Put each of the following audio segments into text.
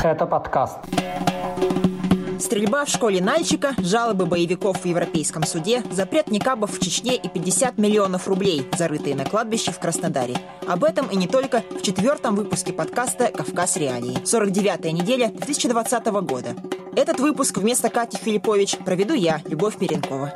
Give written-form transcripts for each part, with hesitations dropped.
Это подкаст. Стрельба в школе Нальчика, жалобы боевиков в Европейском суде, запрет никабов в Чечне и 50 миллионов рублей, зарытые на кладбище в Краснодаре. Об этом и не только в 4-м выпуске подкаста «Кавказ. Реалии». 49-я неделя 2020 года. Этот выпуск вместо Кати Филиппович проведу я, Любовь Миренкова.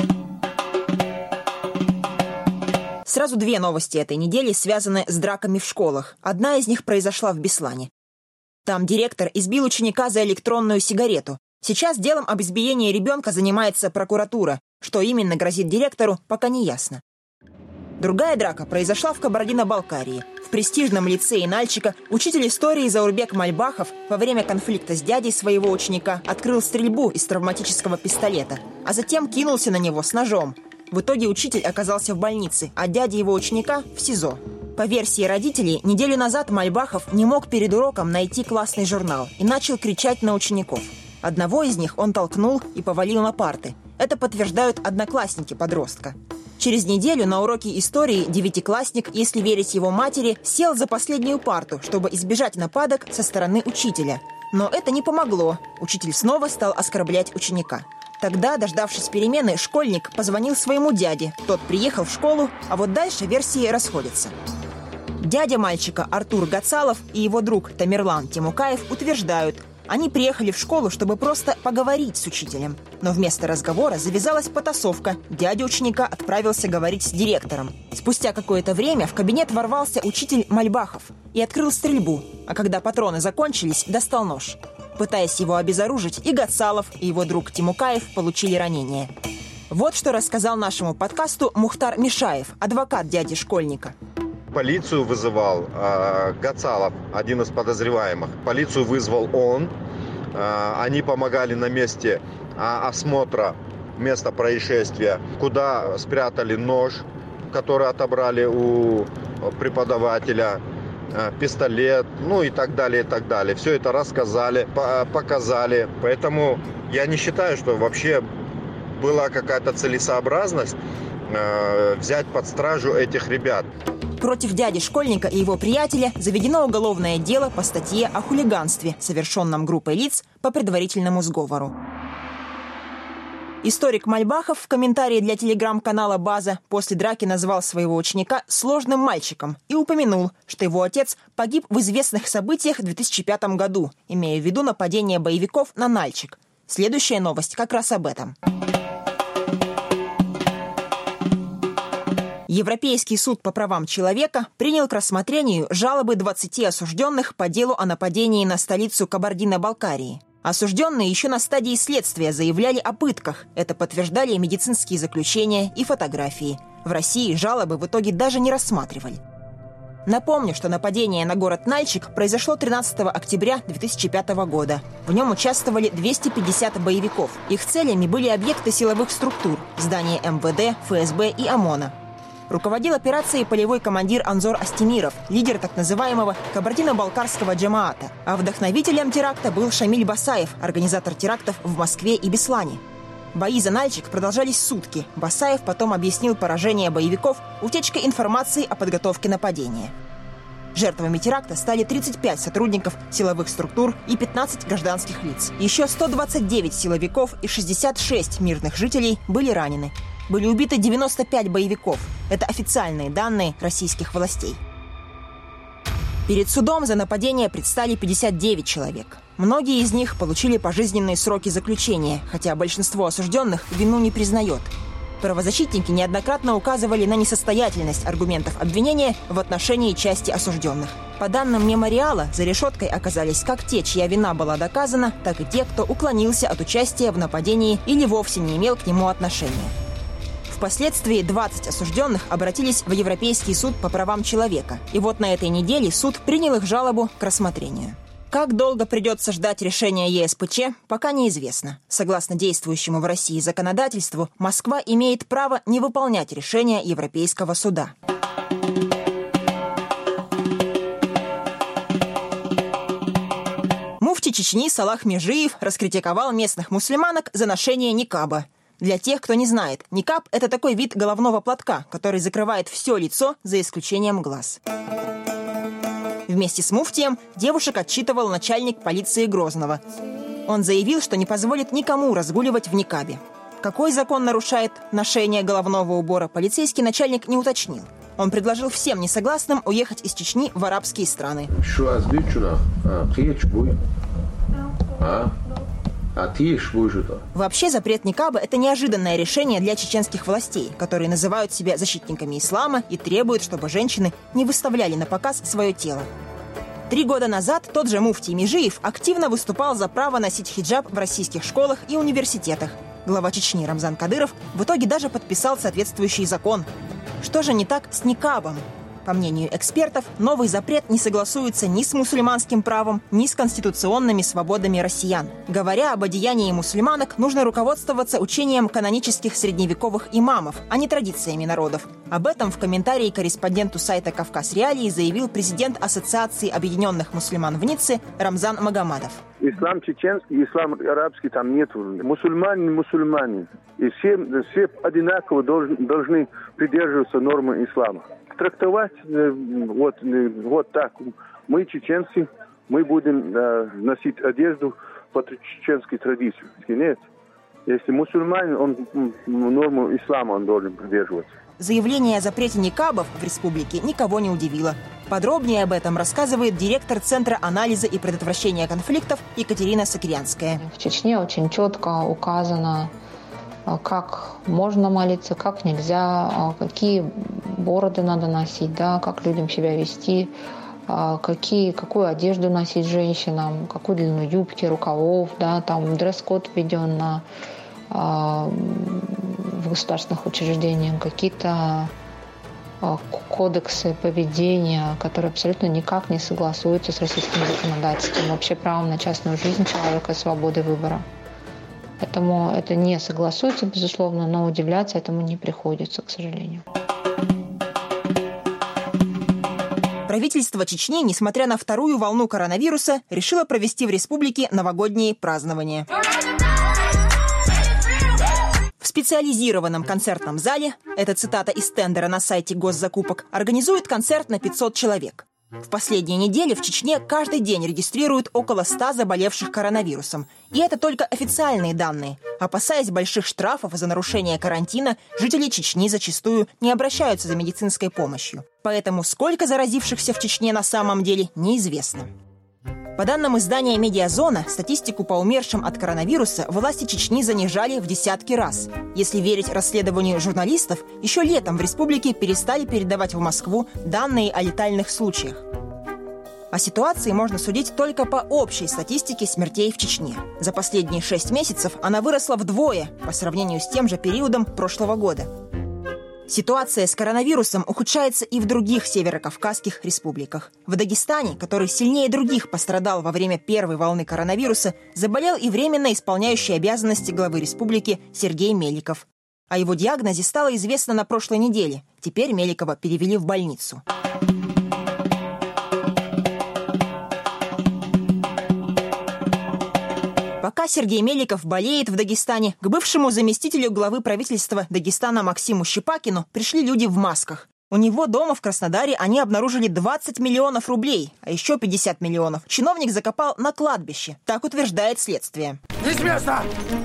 Сразу две новости этой недели связаны с драками в школах. Одна из них произошла в Беслане. Там директор избил ученика за электронную сигарету. Сейчас делом об избиении ребенка занимается прокуратура. Что именно грозит директору, пока не ясно. Другая драка произошла в Кабардино-Балкарии. В престижном лицее Нальчика учитель истории Заурбек Мальбахов во время конфликта с дядей своего ученика открыл стрельбу из травматического пистолета, а затем кинулся на него с ножом. В итоге учитель оказался в больнице, а дядя его ученика – в СИЗО. По версии родителей, неделю назад Мальбахов не мог перед уроком найти классный журнал и начал кричать на учеников. Одного из них он толкнул и повалил на парты. Это подтверждают одноклассники подростка. Через неделю на уроке истории девятиклассник, если верить его матери, сел за последнюю парту, чтобы избежать нападок со стороны учителя. Но это не помогло. Учитель снова стал оскорблять ученика. Тогда, дождавшись перемены, школьник позвонил своему дяде. Тот приехал в школу, а вот дальше версии расходятся. Дядя мальчика Артур Гацалов и его друг Тамерлан Темукаев утверждают, они приехали в школу, чтобы просто поговорить с учителем. Но вместо разговора завязалась потасовка. Дядя ученика отправился говорить с директором. Спустя какое-то время в кабинет ворвался учитель Мальбахов и открыл стрельбу. А когда патроны закончились, достал нож. Пытаясь его обезоружить, и Гацалов, и его друг Темукаев получили ранения. Вот что рассказал нашему подкасту Мухтар Мишаев, адвокат дяди школьника. Полицию вызывал Гацалов, один из подозреваемых. Полицию вызвал он. Они помогали на месте осмотра места происшествия, куда спрятали нож, который отобрали у преподавателя, пистолет, и так далее, и так далее. Все это рассказали, показали. Поэтому я не считаю, что вообще была какая-то целесообразность взять под стражу этих ребят. Против дяди школьника и его приятеля заведено уголовное дело по статье о хулиганстве, совершенном группой лиц по предварительному сговору. Историк Мальбахов в комментарии для телеграм-канала «База» после драки назвал своего ученика сложным мальчиком и упомянул, что его отец погиб в известных событиях в 2005 году, имея в виду нападение боевиков на Нальчик. Следующая новость как раз об этом. Европейский суд по правам человека принял к рассмотрению жалобы 20 осужденных по делу о нападении на столицу Кабардино-Балкарии. Осужденные еще на стадии следствия заявляли о пытках. Это подтверждали медицинские заключения и фотографии. В России жалобы в итоге даже не рассматривали. Напомню, что нападение на город Нальчик произошло 13 октября 2005 года. В нем участвовали 250 боевиков. Их целями были объекты силовых структур – здания МВД, ФСБ и ОМОНа. Руководил операцией полевой командир Анзор Астемиров, лидер так называемого Кабардино-Балкарского джамаата. А вдохновителем теракта был Шамиль Басаев, организатор терактов в Москве и Беслане. Бои за Нальчик продолжались сутки. Басаев потом объяснил поражение боевиков утечкой информации о подготовке нападения. Жертвами теракта стали 35 сотрудников силовых структур и 15 гражданских лиц. Еще 129 силовиков и 66 мирных жителей были ранены. Были убиты 95 боевиков. Это официальные данные российских властей. Перед судом за нападение предстали 59 человек. Многие из них получили пожизненные сроки заключения, хотя большинство осужденных вину не признает. Правозащитники неоднократно указывали на несостоятельность аргументов обвинения в отношении части осужденных. По данным мемориала, за решеткой оказались как те, чья вина была доказана, так и те, кто уклонился от участия в нападении или вовсе не имел к нему отношения. Впоследствии 20 осужденных обратились в Европейский суд по правам человека. И вот на этой неделе суд принял их жалобу к рассмотрению. Как долго придется ждать решения ЕСПЧ, пока неизвестно. Согласно действующему в России законодательству, Москва имеет право не выполнять решения Европейского суда. Муфти Чечни Салах Межиев раскритиковал местных мусульманок за ношение никаба. Для тех, кто не знает, никаб – это такой вид головного платка, который закрывает все лицо за исключением глаз. В Вместе с муфтием девушек отчитывал начальник полиции Грозного. Он заявил, что не позволит никому разгуливать в никабе. Какой закон нарушает ношение головного убора, полицейский начальник не уточнил. Он предложил всем несогласным уехать из Чечни в арабские страны. Вообще запрет никаба – это неожиданное решение для чеченских властей, которые называют себя защитниками ислама и требуют, чтобы женщины не выставляли на показ свое тело. 3 года назад тот же муфтий Межиев активно выступал за право носить хиджаб в российских школах и университетах. Глава Чечни Рамзан Кадыров в итоге даже подписал соответствующий закон. Что же не так с никабом? По мнению экспертов, новый запрет не согласуется ни с мусульманским правом, ни с конституционными свободами россиян. Говоря об одеянии мусульманок, нужно руководствоваться учением канонических средневековых имамов, а не традициями народов. Об этом в комментарии корреспонденту сайта «Кавказ Реалии» заявил президент Ассоциации объединенных мусульман в Ницце Рамзан Магомадов. Ислам чеченский, ислам арабский там нет. Мусульмане. И все одинаково должны придерживаться нормы ислама. Трактовать вот так. Мы чеченцы, мы будем носить одежду по чеченской традиции. Нет. Если мусульманин, он норму ислама он должен придерживаться. Заявление о запрете никабов в республике никого не удивило. Подробнее об этом рассказывает директор Центра анализа и предотвращения конфликтов Екатерина Сокирянская. В Чечне очень четко указано, как можно молиться, как нельзя, какие бороды надо носить, да, как людям себя вести, какую одежду носить женщинам, какую длину юбки, рукавов, да, там дресс-код введен в государственных учреждениях, какие-то кодексы поведения, которые абсолютно никак не согласуются с российским законодательством, вообще правом на частную жизнь человека и свободы выбора. Поэтому это не согласуется, безусловно, но удивляться этому не приходится, к сожалению. Правительство Чечни, несмотря на вторую волну коронавируса, решило провести в республике новогодние празднования. В специализированном концертном зале, это цитата из тендера на сайте госзакупок, организуют концерт на 500 человек. В последние недели в Чечне каждый день регистрируют около 100 заболевших коронавирусом. И это только официальные данные. Опасаясь больших штрафов за нарушение карантина, жители Чечни зачастую не обращаются за медицинской помощью. Поэтому сколько заразившихся в Чечне на самом деле неизвестно. По данным издания «Медиазона», статистику по умершим от коронавируса власти Чечни занижали в десятки раз. Если верить расследованию журналистов, еще летом в республике перестали передавать в Москву данные о летальных случаях. О ситуации можно судить только по общей статистике смертей в Чечне. За последние 6 месяцев она выросла вдвое по сравнению с тем же периодом прошлого года. Ситуация с коронавирусом ухудшается и в других северокавказских республиках. В Дагестане, который сильнее других пострадал во время первой волны коронавируса, заболел и временно исполняющий обязанности главы республики Сергей Меликов. О его диагнозе стало известно на прошлой неделе. Теперь Меликова перевели в больницу. Пока Сергей Меликов болеет в Дагестане, к бывшему заместителю главы правительства Дагестана Максиму Щепакину пришли люди в масках. У него дома в Краснодаре они обнаружили 20 миллионов рублей, а еще 50 миллионов чиновник закопал на кладбище. Так утверждает следствие. Не с места!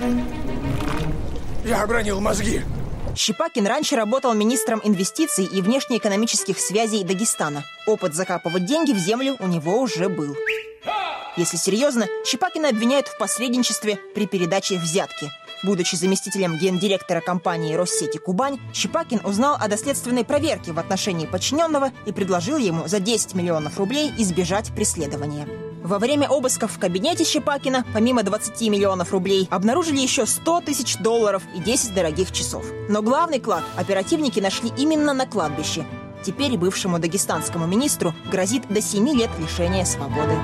Я обронил мозги. Щепакин раньше работал министром инвестиций и внешнеэкономических связей Дагестана. Опыт закапывать деньги в землю у него уже был. Если серьезно, Щепакина обвиняют в посредничестве при передаче взятки. Будучи заместителем гендиректора компании «Россети Кубань», Щепакин узнал о доследственной проверке в отношении подчиненного и предложил ему за 10 миллионов рублей избежать преследования. Во время обысков в кабинете Щепакина, помимо 20 миллионов рублей, обнаружили еще 100 тысяч долларов и 10 дорогих часов. Но главный клад оперативники нашли именно на кладбище. Теперь бывшему дагестанскому министру грозит до 7 лет лишения свободы.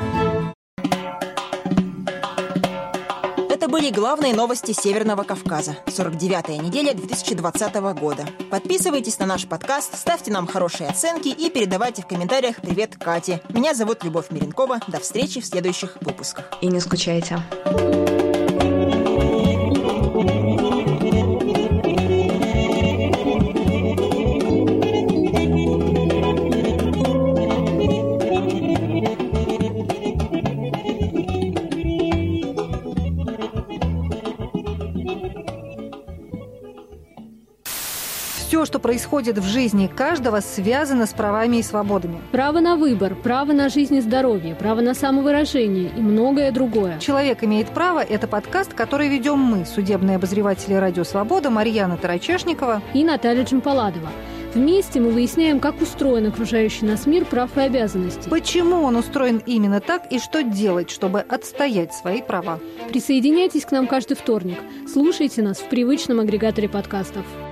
Это были главные новости Северного Кавказа. 49-я неделя 2020 года. Подписывайтесь на наш подкаст, ставьте нам хорошие оценки и передавайте в комментариях привет Кате. Меня зовут Любовь Миренкова. До встречи в следующих выпусках. И не скучайте. Все, что происходит в жизни каждого, связано с правами и свободами. Право на выбор, право на жизнь и здоровье, право на самовыражение и многое другое. «Человек имеет право» – это подкаст, который ведем мы, судебные обозреватели «Радио Свобода» Марьяна Тарачешникова и Наталья Джампаладова. Вместе мы выясняем, как устроен окружающий нас мир прав и обязанностей. Почему он устроен именно так и что делать, чтобы отстоять свои права. Присоединяйтесь к нам каждый вторник. Слушайте нас в привычном агрегаторе подкастов.